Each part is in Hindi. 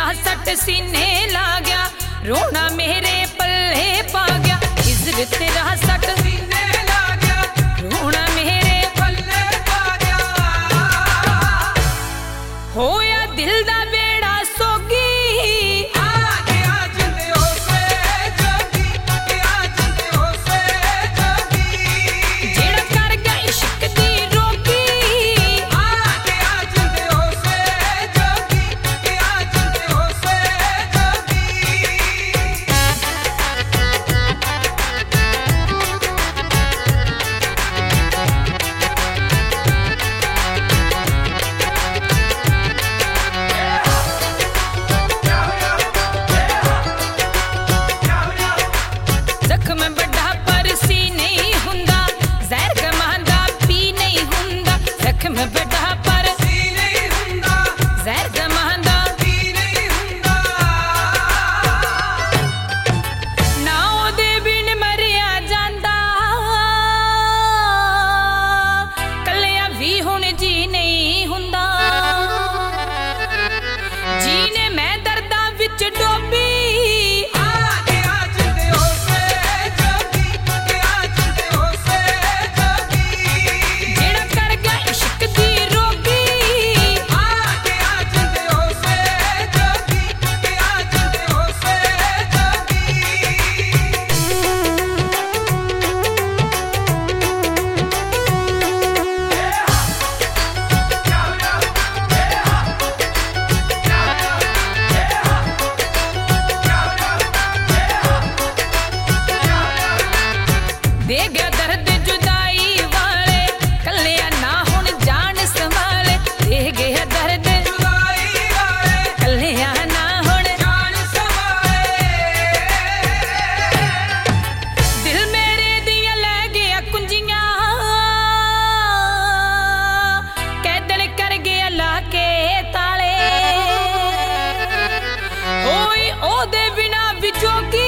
तेरा सट सीने ला गया, रोना मेरे पल्ले पा गया। हिजर तेरा सट सीने ला गया, रोना मेरे पल्ले पा गया। होया दिल दा बेड़ा सोगी, दे गया दर्द जुदाई वाले, कलिया ना हुण जान संभाले। दे गया दर्द जुदाई वाले, कलिया ना हुण जान संभाले। दिल मेरे दिया लै गया कुंजियां, कैदन कर गया ला के ताले। होई ओदे बिना विजोगी,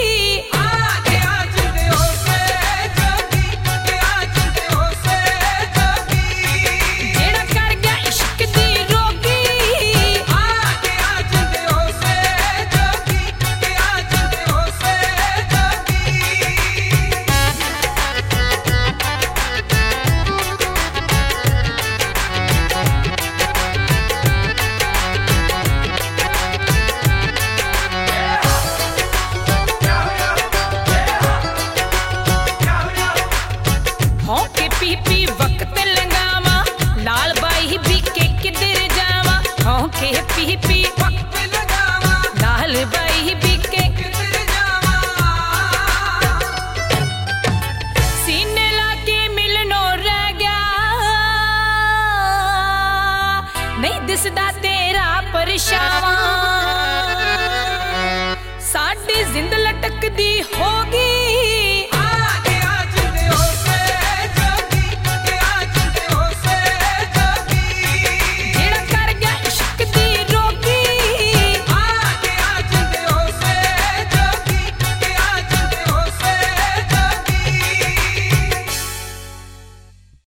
पी वक्त लगावा, लाल बाई बिके किधर जावा। होके पी पी वक्त लगावा, लाल बाई बिके किधर जावा। सीने लाके मिलनो रह गया, नहीं दिसदा तेरा परछावां। साडी जिंद लटकदी होगी,